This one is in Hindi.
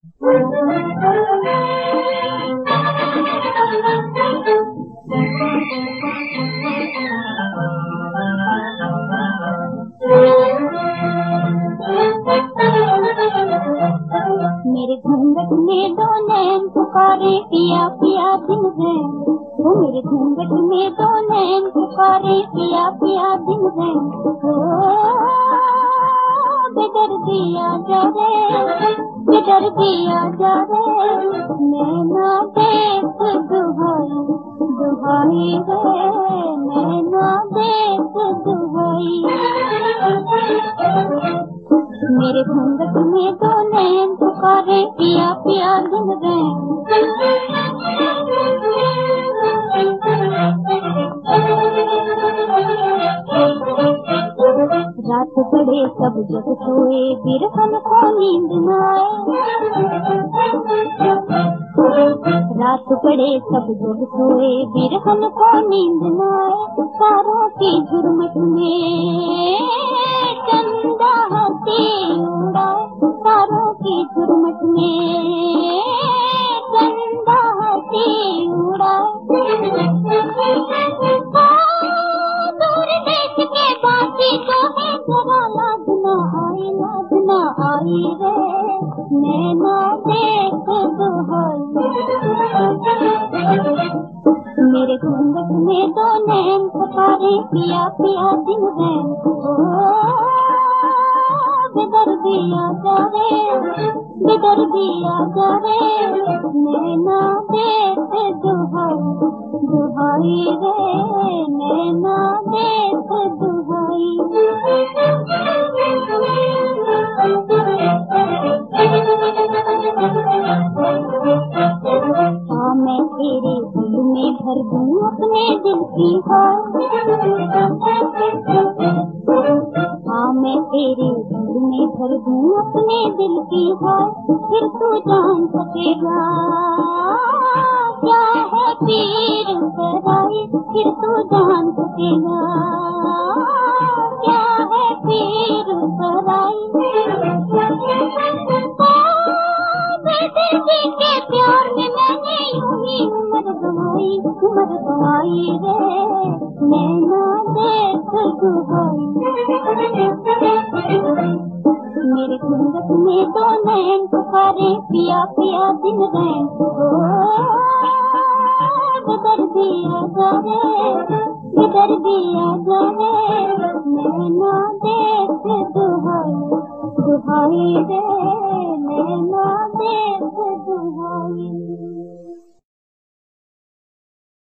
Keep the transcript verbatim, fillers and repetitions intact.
मेरे घूंघट में दो नैन पुकारे पिया पिया दिन है, वो मेरे घूंघट में दो नैन पुकारे पिया पिया दिन है। बेदर दिया जा रे, बेदर दिया जा रे, नैना देख दुहाई दुहाई रे, नैना देख दुहाई। मेरे घूंघट में दो नैन पुकारे पिया पिया दिन रैन। रात पड़े सब जग सोए, बिरहन को नींद न आए। रात पड़े सब जग सोए, बिरहन को नींद न आए। तारों की झुरमुट में चंदा हंसी उड़ाए, तारों की झुरमुट में चंदा हंसी उड़ाए। दूर देश के बाकी को है जरा लाज न आई, लाज न आई रे, नैना देख दुहाई। मेरे घूंघट में दो नैन पुकारे पिया पिया दिन रैन। बेदर दिया जा रे, बेदर दिया जा रे, नैना देख दुहाई दुहाई रे, नैना देख दुहाई। हाँ मैं तेरे दिल में भर दूं अपने दिल की हार। हाँ मैं तेरे दिल में भर दूं अपने दिल की हार। फिर तू जान सकेगा क्या है पीर पराई, फिर तू जान सकेगा क्या है पीर पराई। बेटे के प्यार में मैंने यूं ही उम्र गंवाई, उम्र गंवाई रे, नैना देख दुहाई। मेरे घूंघट में दो नैन पुकारे पिया पिया दिन रैन।